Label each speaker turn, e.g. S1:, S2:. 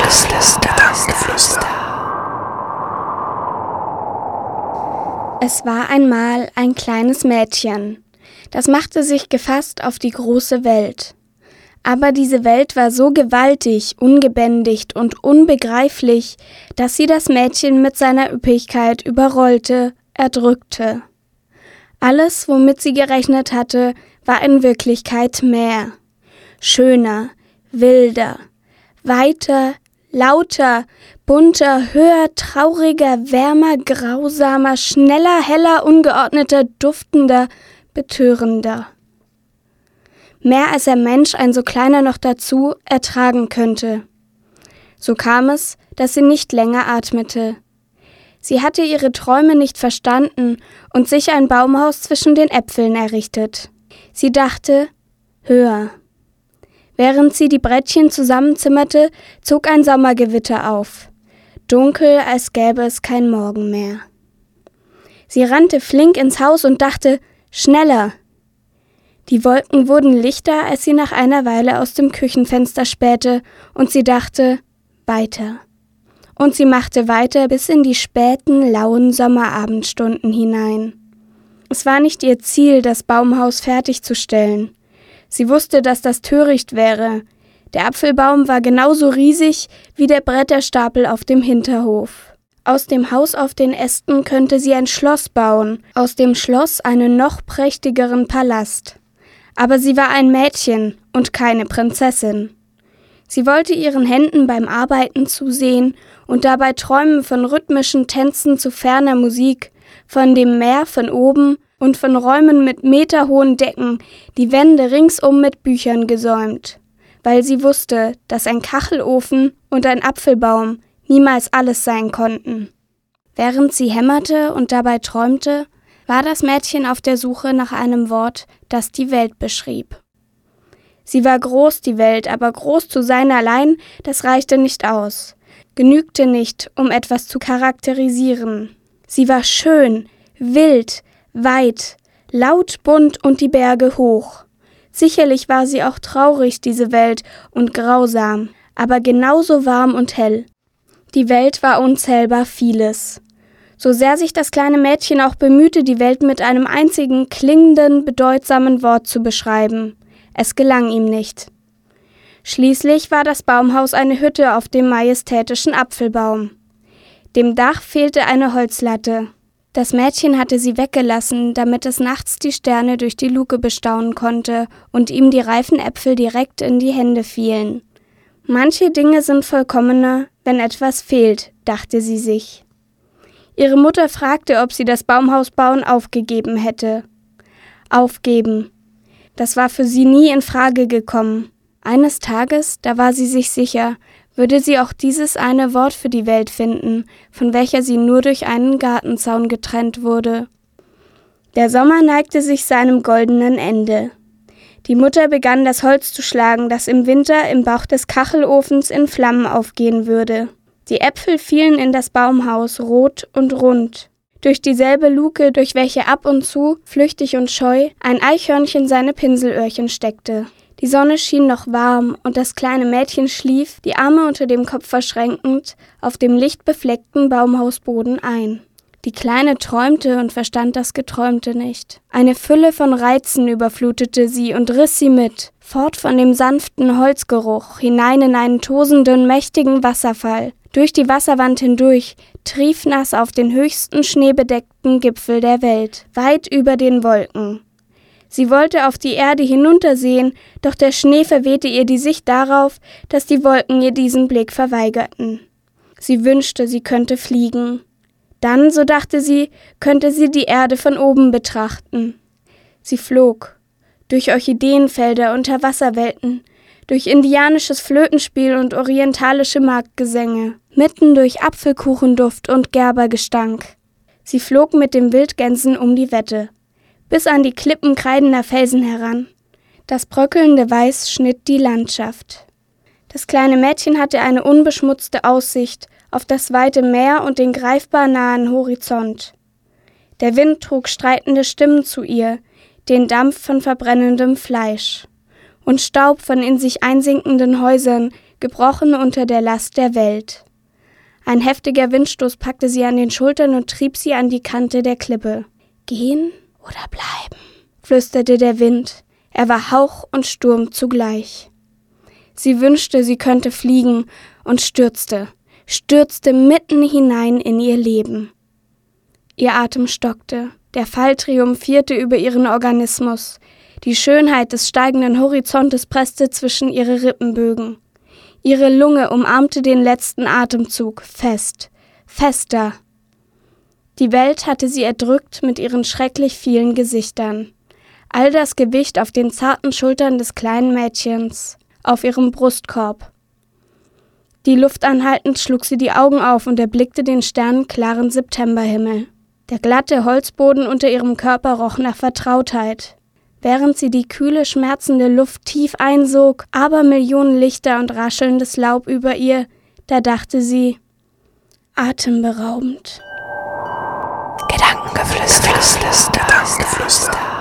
S1: Es war einmal ein kleines Mädchen, das machte sich gefasst auf die große Welt. Aber diese Welt war so gewaltig, ungebändigt und unbegreiflich, dass sie das Mädchen mit seiner Üppigkeit überrollte, erdrückte. Alles, womit sie gerechnet hatte, war in Wirklichkeit mehr. Schöner, wilder, weiter, lauter, bunter, höher, trauriger, wärmer, grausamer, schneller, heller, ungeordneter, duftender, betörender. Mehr als ein Mensch, ein so kleiner noch dazu, ertragen könnte. So kam es, dass sie nicht länger atmete. Sie hatte ihre Träume nicht verstanden und sich ein Baumhaus zwischen den Äpfeln errichtet. Sie dachte, höher. Während sie die Brettchen zusammenzimmerte, zog ein Sommergewitter auf. Dunkel, als gäbe es kein Morgen mehr. Sie rannte flink ins Haus und dachte, schneller. Die Wolken wurden lichter, als sie nach einer Weile aus dem Küchenfenster spähte, und sie dachte, weiter. Und sie machte weiter bis in die späten, lauen Sommerabendstunden hinein. Es war nicht ihr Ziel, das Baumhaus fertigzustellen. Sie wusste, dass das töricht wäre. Der Apfelbaum war genauso riesig wie der Bretterstapel auf dem Hinterhof. Aus dem Haus auf den Ästen könnte sie ein Schloss bauen, aus dem Schloss einen noch prächtigeren Palast. Aber sie war ein Mädchen und keine Prinzessin. Sie wollte ihren Händen beim Arbeiten zusehen und dabei träumen von rhythmischen Tänzen zu ferner Musik, von dem Meer von oben und von Räumen mit meterhohen Decken, die Wände ringsum mit Büchern gesäumt, weil sie wusste, dass ein Kachelofen und ein Apfelbaum niemals alles sein konnten. Während sie hämmerte und dabei träumte, war das Mädchen auf der Suche nach einem Wort, das die Welt beschrieb. Sie war groß, die Welt, aber groß zu sein allein, das reichte nicht aus, genügte nicht, um etwas zu charakterisieren. Sie war schön, wild, weit, laut, bunt und die Berge hoch. Sicherlich war sie auch traurig, diese Welt, und grausam, aber genauso warm und hell. Die Welt war unzählbar vieles. So sehr sich das kleine Mädchen auch bemühte, die Welt mit einem einzigen klingenden, bedeutsamen Wort zu beschreiben. Es gelang ihm nicht. Schließlich war das Baumhaus eine Hütte auf dem majestätischen Apfelbaum. Dem Dach fehlte eine Holzlatte. Das Mädchen hatte sie weggelassen, damit es nachts die Sterne durch die Luke bestaunen konnte und ihm die reifen Äpfel direkt in die Hände fielen. Manche Dinge sind vollkommener, wenn etwas fehlt, dachte sie sich. Ihre Mutter fragte, ob sie das Baumhausbauen aufgegeben hätte. Aufgeben. Das war für sie nie in Frage gekommen. Eines Tages, da war sie sich sicher, würde sie auch dieses eine Wort für die Welt finden, von welcher sie nur durch einen Gartenzaun getrennt wurde. Der Sommer neigte sich seinem goldenen Ende. Die Mutter begann das Holz zu schlagen, das im Winter im Bauch des Kachelofens in Flammen aufgehen würde. Die Äpfel fielen in das Baumhaus, rot und rund. Durch dieselbe Luke, durch welche ab und zu, flüchtig und scheu, ein Eichhörnchen seine Pinselöhrchen steckte. Die Sonne schien noch warm und das kleine Mädchen schlief, die Arme unter dem Kopf verschränkend, auf dem lichtbefleckten Baumhausboden ein. Die Kleine träumte und verstand das Geträumte nicht. Eine Fülle von Reizen überflutete sie und riss sie mit, fort von dem sanften Holzgeruch, hinein in einen tosenden, mächtigen Wasserfall, durch die Wasserwand hindurch, triefnass auf den höchsten schneebedeckten Gipfel der Welt, weit über den Wolken. Sie wollte auf die Erde hinuntersehen, doch der Schnee verwehte ihr die Sicht darauf, dass die Wolken ihr diesen Blick verweigerten. Sie wünschte, sie könnte fliegen. Dann, so dachte sie, könnte sie die Erde von oben betrachten. Sie flog, durch Orchideenfelder, unter Wasserwelten, durch indianisches Flötenspiel und orientalische Marktgesänge, mitten durch Apfelkuchenduft und Gerbergestank. Sie flog mit den Wildgänsen um die Wette, bis an die Klippen kreidender Felsen heran. Das bröckelnde Weiß schnitt die Landschaft. Das kleine Mädchen hatte eine unbeschmutzte Aussicht auf das weite Meer und den greifbar nahen Horizont. Der Wind trug streitende Stimmen zu ihr, den Dampf von verbrennendem Fleisch. und Staub von in sich einsinkenden Häusern, gebrochen unter der Last der Welt. Ein heftiger Windstoß packte sie an den Schultern und trieb sie an die Kante der Klippe. »Gehen oder bleiben?« flüsterte der Wind. Er war Hauch und Sturm zugleich. Sie wünschte, sie könnte fliegen und stürzte mitten hinein in ihr Leben. Ihr Atem stockte, der Fall triumphierte über ihren Organismus. Die Schönheit des steigenden Horizontes presste zwischen ihre Rippenbögen. Ihre Lunge umarmte den letzten Atemzug, fester. Die Welt hatte sie erdrückt mit ihren schrecklich vielen Gesichtern. All das Gewicht auf den zarten Schultern des kleinen Mädchens, auf ihrem Brustkorb. Die Luft anhaltend schlug sie die Augen auf und erblickte den sternenklaren Septemberhimmel. Der glatte Holzboden unter ihrem Körper roch nach Vertrautheit. Während sie die kühle, schmerzende Luft tief einsog, Abermillionen Lichter und raschelndes Laub über ihr, da dachte sie, atemberaubend.
S2: Gedankengeflüster.